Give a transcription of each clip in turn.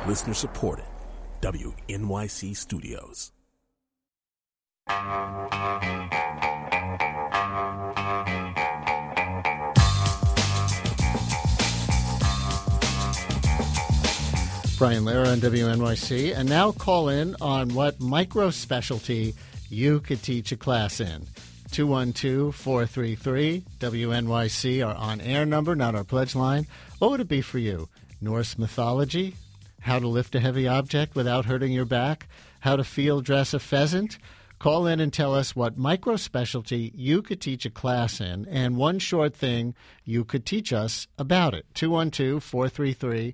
Listener supported. WNYC Studios. Brian Lehrer on WNYC. And now call in on what micro-specialty you could teach a class in. 212-433-WNYC, our on-air number, not our pledge line. What would it be for you? Norse mythology? How to lift a heavy object without hurting your back? How to field dress a pheasant? Call in and tell us what micro-specialty you could teach a class in and one short thing you could teach us about it. 212-433-WNYC,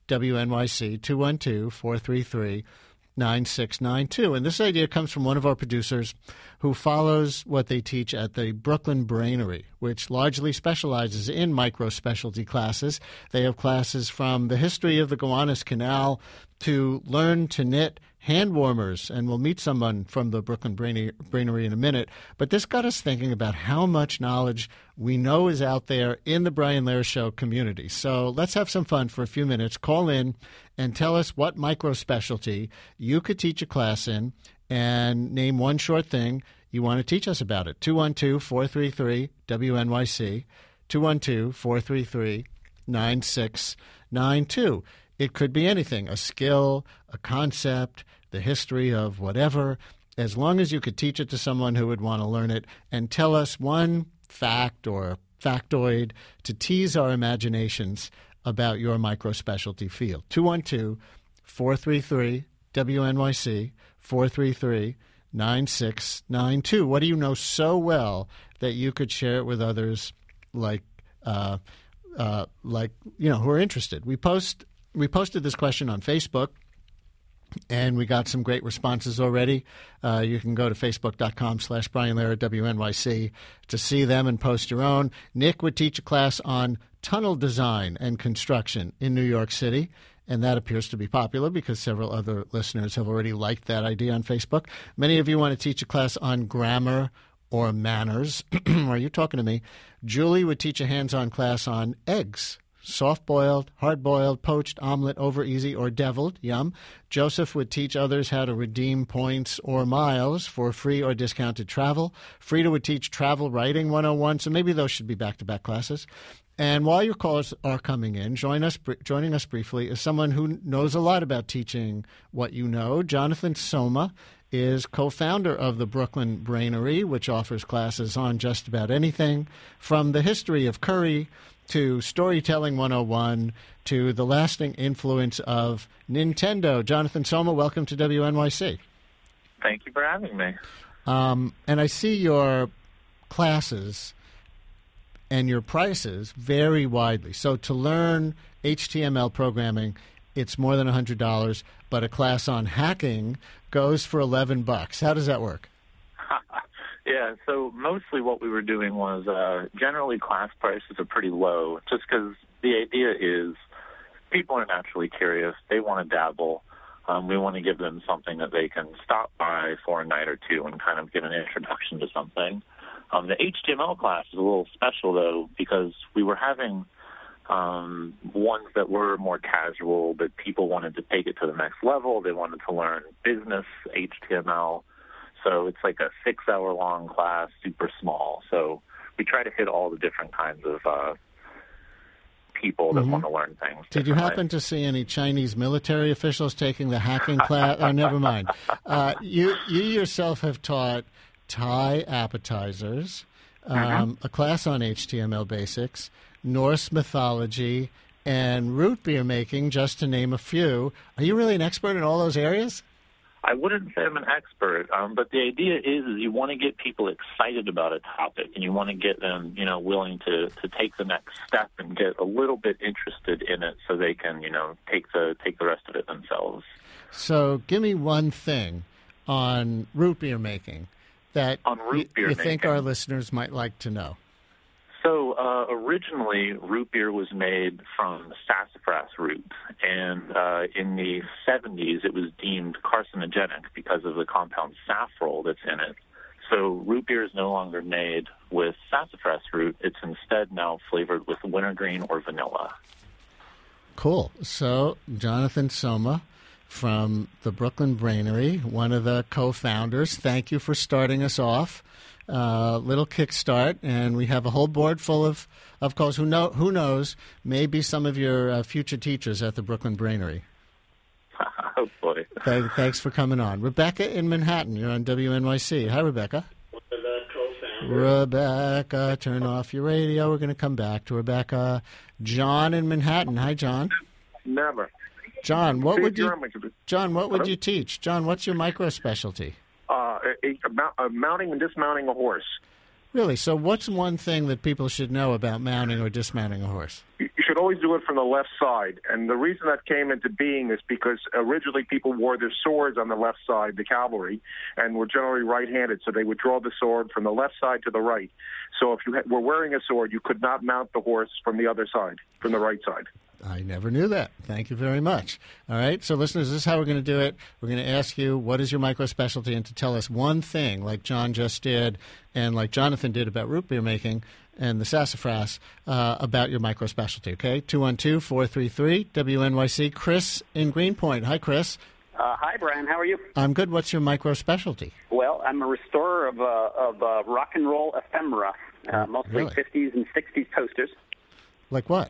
212-433-9692. And this idea comes from one of our producers who follows what they teach at the Brooklyn Brainery, which largely specializes in micro-specialty classes. They have classes from the history of the Gowanus Canal to learn to knit hand warmers, and we'll meet someone from the Brooklyn Brainery in a minute. But this got us thinking about how much knowledge we know is out there in the Brian Lehrer Show community. So let's have some fun for a few minutes. Call in and tell us what micro-specialty you could teach a class in and name one short thing you want to teach us about it. 212-433-WNYC, 212-433-9692. It could be anything, a skill, a concept, the history of whatever, as long as you could teach it to someone who would want to learn it and tell us one fact or factoid to tease our imaginations about your micro-specialty field. 212-433-WNYC, 433-9692. What do you know so well that you could share it with others who are interested? We posted this question on Facebook, and we got some great responses already. You can go to facebook.com/Brian Lehrer WNYC to see them and post your own. Nick would teach a class on tunnel design and construction in New York City, and that appears to be popular because several other listeners have already liked that idea on Facebook. Many of you want to teach a class on grammar or manners. Are you talking to me? Julie would teach a hands-on class on eggs. Soft-boiled, hard-boiled, poached, omelet, over easy, or deviled. Yum. Joseph would teach others how to redeem points or miles for free or discounted travel. Frida would teach travel writing 101, so maybe those should be back-to-back classes. And while your calls are coming in, joining us briefly is someone who knows a lot about teaching what you know. Jonathan Soma is co-founder of the Brooklyn Brainery, which offers classes on just about anything, from the history of curry to Storytelling 101, to the lasting influence of Nintendo. Jonathan Soma, welcome to WNYC. Thank you for having me. And I see your classes and your prices vary widely. So to learn HTML programming, it's more than $100, but a class on hacking goes for $11. How does that work? Yeah, so mostly what we were doing was generally class prices are pretty low just because the idea is people are naturally curious. They want to dabble. We want to give them something that they can stop by for a night or two and kind of get an introduction to something. The HTML class is a little special, though, because we were having ones that were more casual, but people wanted to take it to the next level. They wanted to learn business HTML. So it's like a 6-hour-long class, super small. So we try to hit all the different kinds of people that want to learn things. Did you happen to see any Chinese military officials taking the hacking class? Oh, never mind. You yourself have taught Thai appetizers, a class on HTML basics, Norse mythology, and root beer making, just to name a few. Are you really an expert in all those areas? I wouldn't say I'm an expert, but the idea is you want to get people excited about a topic, and you want to get them, willing to take the next step and get a little bit interested in it, so they can, take the rest of it themselves. So, give me one thing on root beer making that you think our listeners might like to know. So originally, root beer was made from sassafras root, and in the 70s, it was deemed carcinogenic because of the compound safrole that's in it. So root beer is no longer made with sassafras root. It's instead now flavored with wintergreen or vanilla. Cool. So, Jonathan Soma from the Brooklyn Brainery, one of the co-founders. Thank you for starting us off. Little kickstart, and we have a whole board full of calls. Who knows? Maybe some of your future teachers at the Brooklyn Brainery. Oh, boy. Thanks for coming on. Rebecca in Manhattan, you're on WNYC. Hi, Rebecca. Rebecca, turn off your radio. We're going to come back to Rebecca. John in Manhattan. Hi, John. Never. John, what would you teach? John, what's your micro specialty? Mounting and dismounting a horse. Really? So what's one thing that people should know about mounting or dismounting a horse? You should always do it from the left side. And the reason that came into being is because originally people wore their swords on the left side, the cavalry, and were generally right-handed. So they would draw the sword from the left side to the right. So if you were wearing a sword, you could not mount the horse from the other side, from the right side. I never knew that. Thank you very much. All right, so listeners, this is how we're going to do it. We're going to ask you what is your micro specialty and to tell us one thing, like John just did and like Jonathan did about root beer making and the sassafras, about your micro specialty, okay? 212-433-WNYC. Chris in Greenpoint. Hi, Chris. Hi, Brian. How are you? I'm good. What's your micro specialty? Well, I'm a restorer of rock and roll ephemera, mostly Really? 50s and 60s posters. Like what?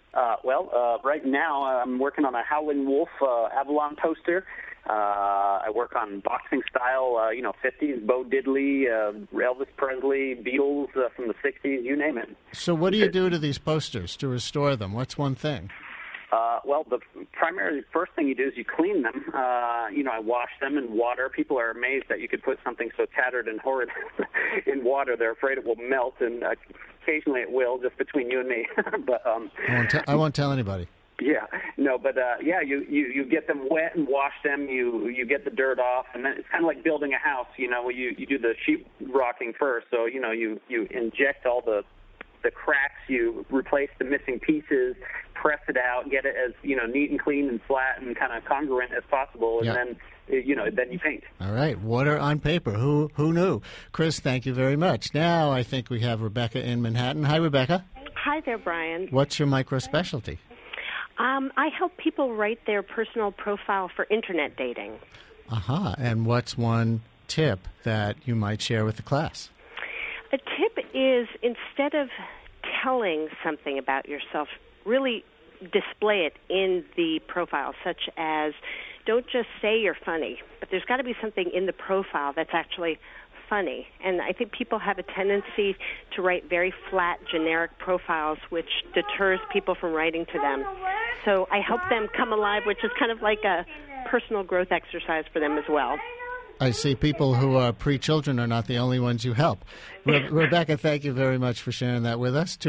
Right now I'm working on a Howlin' Wolf Avalon poster. I work on boxing style, 50s, Bo Diddley, Elvis Presley, Beatles from the 60s, you name it. So what do you do to these posters to restore them? What's one thing? The primary first thing you do is you clean them. I wash them in water. People are amazed that you could put something so tattered and horrid in water. They're afraid it will melt, and occasionally it will, just between you and me. But I won't tell anybody. Yeah, no, but you get them wet and wash them. You get the dirt off, and then it's kind of like building a house. You do the sheet rocking first. So you inject all the cracks, you replace the missing pieces, press it out, get it as neat and clean and flat and kind of congruent as possible, and then you paint. All right, water on paper. Who knew? Chris, thank you very much. Now I think we have Rebecca in Manhattan. Hi, Rebecca. Hi there, Brian. What's your micro specialty? I help people write their personal profile for internet dating. And what's one tip that you might share with the class? A tip is, instead of telling something about yourself, really display it in the profile, such as don't just say you're funny, but there's got to be something in the profile that's actually funny. And I think people have a tendency to write very flat, generic profiles, which deters people from writing to them. So I help them come alive, which is kind of like a personal growth exercise for them as well. I see people who are pre-children are not the only ones you help. Rebecca, thank you very much for sharing that with us.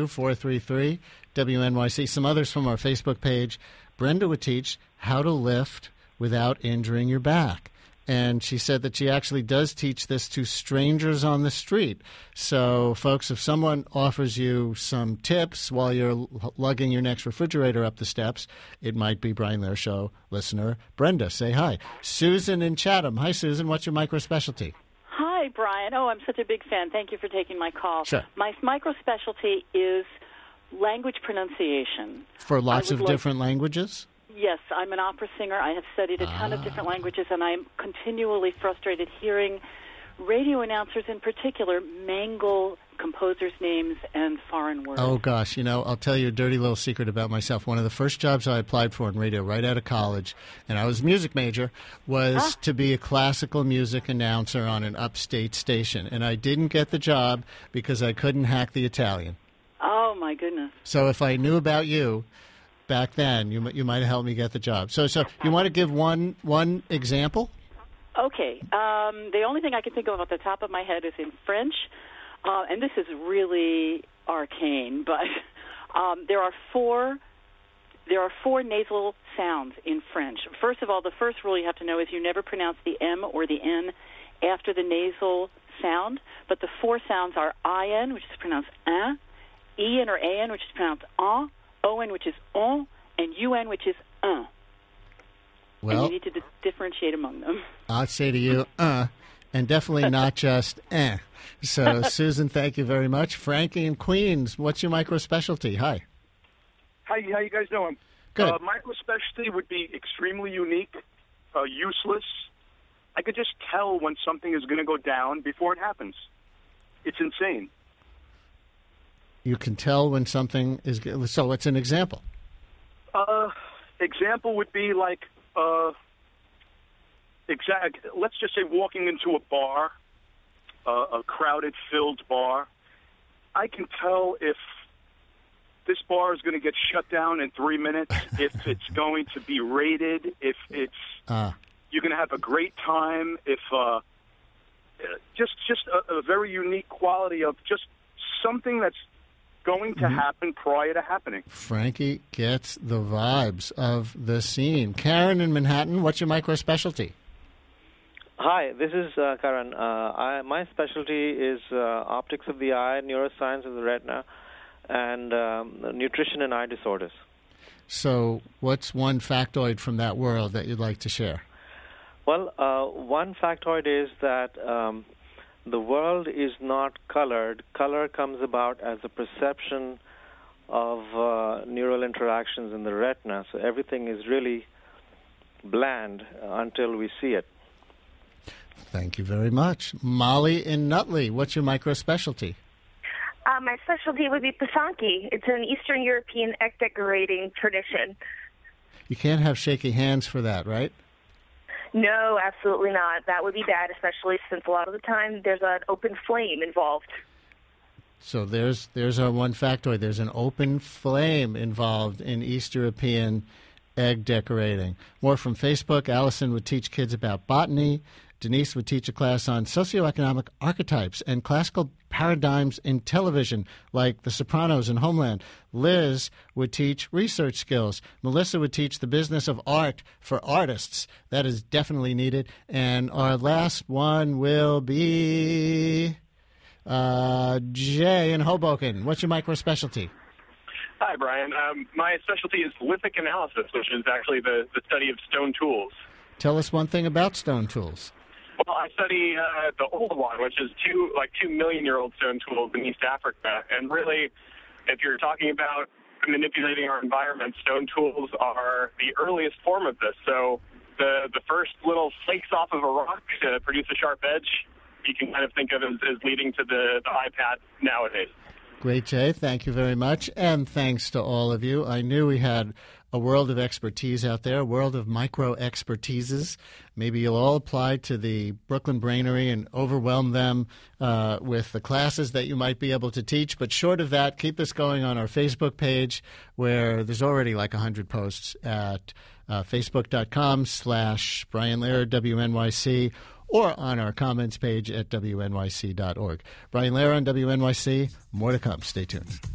212-433-WNYC. Some others from our Facebook page. Brenda would teach how to lift without injuring your back. And she said that she actually does teach this to strangers on the street. So, folks, if someone offers you some tips while you're lugging your next refrigerator up the steps, it might be Brian Lehrer Show listener Brenda. Say hi. Susan in Chatham. Hi, Susan. What's your micro specialty? Hi, Brian. Oh, I'm such a big fan. Thank you for taking my call. Sure. My micro specialty is language pronunciation. For lots of different languages? Yes, I'm an opera singer. I have studied a ton of different languages, and I'm continually frustrated hearing radio announcers in particular mangle composers' names and foreign words. Oh, gosh. I'll tell you a dirty little secret about myself. One of the first jobs I applied for in radio right out of college, and I was a music major, was to be a classical music announcer on an upstate station. And I didn't get the job because I couldn't hack the Italian. Oh, my goodness. So if I knew about you back then, you might have helped me get the job. So you want to give one example? Okay. The only thing I can think of off the top of my head is in French, and this is really arcane, but there are four nasal sounds in French. First of all, the first rule you have to know is you never pronounce the M or the N after the nasal sound, but the four sounds are I-N, which is pronounced un, E-N or A-N, which is pronounced en, O-N, which is on, and U-N, which is un. Well, and you need to differentiate among them. I'd say to you, and definitely not just eh. So, Susan, thank you very much. Frankie in Queens, what's your micro specialty? Hi. How you guys doing? Good. Microspecialty would be extremely unique, useless. I could just tell when something is going to go down before it happens. It's insane. You can tell when something is... So what's an example? Example would be like, let's just say walking into a bar, a crowded, filled bar. I can tell if this bar is going to get shut down in 3 minutes, if it's going to be raided, if it's you're going to have a great time, if just a very unique quality of just something that's going to happen prior to happening. Frankie gets the vibes of the scene. Karen in Manhattan, what's your micro-specialty? Hi, this is Karan. My specialty is optics of the eye, neuroscience of the retina, and nutrition and eye disorders. So what's one factoid from that world that you'd like to share? Well, one factoid is that the world is not colored. Color comes about as a perception of neural interactions in the retina. So everything is really bland until we see it. Thank you very much. Molly in Nutley, what's your micro-specialty? My specialty would be Pisanki. It's an Eastern European egg decorating tradition. You can't have shaky hands for that, right? No, absolutely not. That would be bad, especially since a lot of the time there's an open flame involved. So there's our one factoid. There's an open flame involved in East European egg decorating. More from Facebook. Allison would teach kids about botany. Denise would teach a class on socioeconomic archetypes and classical paradigms in television, like The Sopranos and Homeland. Liz would teach research skills. Melissa would teach the business of art for artists. That is definitely needed. And our last one will be Jay in Hoboken. What's your micro-specialty? Hi, Brian. My specialty is lithic analysis, which is actually the study of stone tools. Tell us one thing about stone tools. Well, I study the old one, which is 2 million-year-old stone tools in East Africa. And really, if you're talking about manipulating our environment, stone tools are the earliest form of this. So the first little flakes off of a rock to produce a sharp edge, you can kind of think of as leading to the iPad nowadays. Great, Jay. Thank you very much. And thanks to all of you. I knew we had a world of expertise out there, a world of micro-expertises. Maybe you'll all apply to the Brooklyn Brainery and overwhelm them with the classes that you might be able to teach. But short of that, keep this going on our Facebook page, where there's already like 100 posts at facebook.com/Brian Lehrer, WNYC, or on our comments page at WNYC.org. Brian Lehrer on WNYC. More to come. Stay tuned.